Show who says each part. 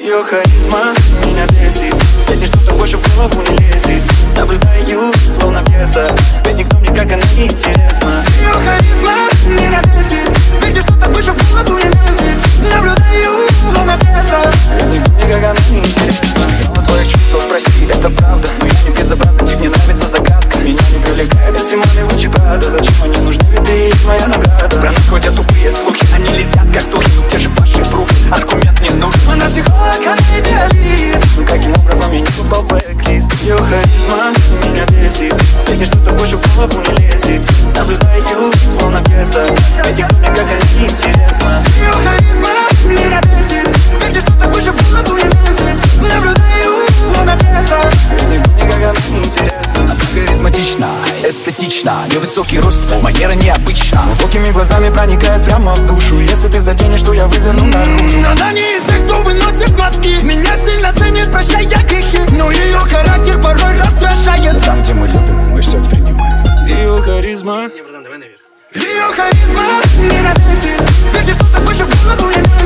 Speaker 1: Ее харизма меня бесит, ведь мне что-то больше в голову не лезет. Наблюдаю, словно пьеса, ведь никто мне как она не интересна. Ее харизма меня бесит, ведь мне что-то больше в голову не лезет. Наблюдаю, словно пьеса, ведь никто мне как она не интересна. Но твоих чувств, прости, это правда, но я не безобразный тип, мне нравится загадка. Меня не привлекает эти малевые чипады. Зачем они нужны, ведь ты есть моя награда. Про нас ходят тупые слухи, они летят как духи. Ну где же ваши пруфы, аргумент не нужен. Она психолог, она идеалист. Ну каким образом я не попал в блэк-лист? Ее харизма меня бесит, ведь мне что-то больше в голову не лезет. Наблюдаю, словно пьеса, ведь никто мне как она не интересна. Ее харизма меня бесит, ведь мне что-то больше в голову не лезет. Наблюдаю, словно пьеса, ведь никто мне как она не интересна.
Speaker 2: Она харизматична, эстетична, невысокий рост, манера необычна.
Speaker 1: Глубокими глазами проникает прямо в душу. Если ты затянешь, то я выверну наружу.
Speaker 3: Она не из тех, кто выносит мозги. Меня сильно ценит, прощая грехи. Но ее характер порой раздражает.
Speaker 2: Там, где мы любим, мы все принимаем.
Speaker 1: Ее харизма.
Speaker 3: Ее харизма меня бесит, ведь мне что-то больше в голову не лезет.